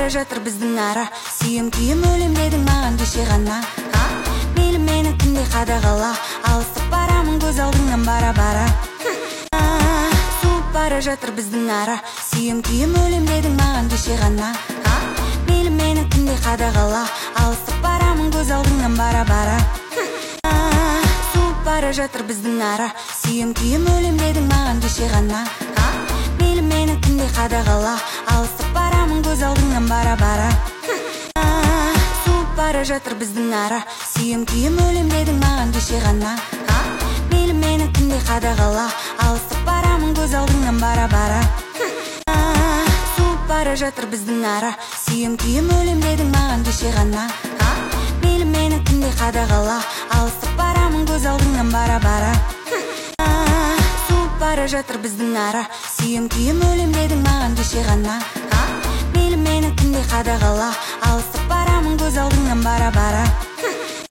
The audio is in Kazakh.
бара жатыр біздің ара. Сүйем күйем өлем дедің маған кеше ғана. Мейлі мені күнде қадағала, алыстап барамын көз алдыңнан бара-бара. Суып бара жатыр біздің ара. Сүйем күйем өлем дедің маған кеше ғана. Мейлі мені күнде қадағала, алыстап барамын көз алдыңнан бара-бара. Суып бара жатыр біздің ара. Сүйем күйем өлем дедің маған кеше ғана. Мейлі мені күнде қадағала, алыстап барамын көз алдыңнан бара-бара. Суып бара жатыр біздің ара. Сүйем күйем өлем дедің маған кеше ғана. Мейлі мені күнде қадағала, алыстап барамын көз алдыңнан бара-бара. Суып бара жатыр біздің ара. Сүйем күйем өлем дедің маған кеше ғана. Мейлі мені күнде қадағала, алыстап барамын көз алдыңнан бара-бара. Суып бара жатыр біздің ара. Сүйем күйем өлем дедің маған кеше ғана. Мейлі мені күнде қадағала, алыстап барамын көз алдыңнан